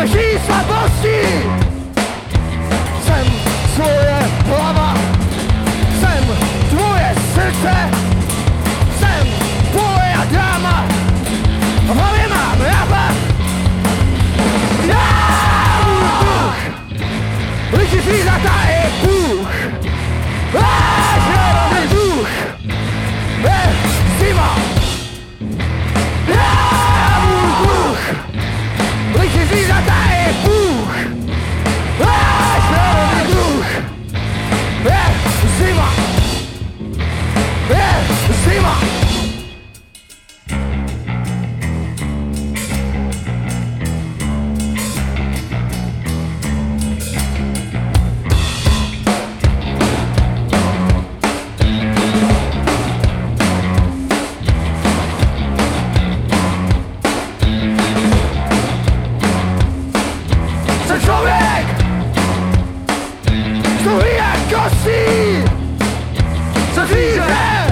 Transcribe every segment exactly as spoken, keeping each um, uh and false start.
Vší slabosti. Jsem svoje hlava, jsem tvoje srdce, jsem tvoje dáma, v hlavě mám rapa. Já můj duch, ličí zvířata i Bůh. Váš nerovný duch je zima. Já můj duch, ličí zvířata i Bůh. Váš nerovný duch je zima. Je zima. Jsem člověk, tuhý jak kostí. Jsem zvíře,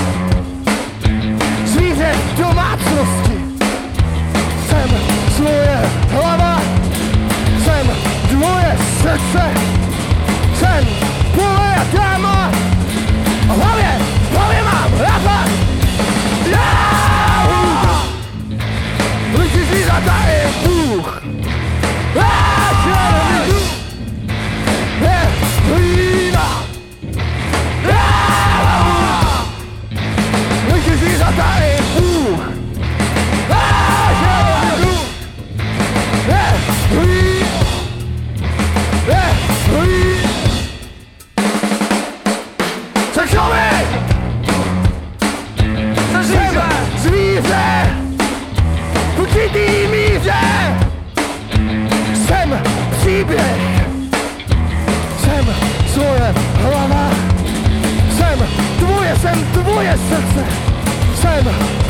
zvíře v domácnosti. Jsem svoje hlava, jsem tvoje srdce, jsem tvoje dáma, a v hlavě, v hlavě mám rapa. Já ličí zvířata i Bůh. Váš nerovný duch je hlína. Ličí zvířata i Bůh. Váš nerovný duch je hlína. Je hlína. Jsem člověk. Jsem zvíře. Zvíře. V určitý míře. Jsem příběh, jsem svoje hlava, jsem tvoje, jsem tvoje srdce, jsem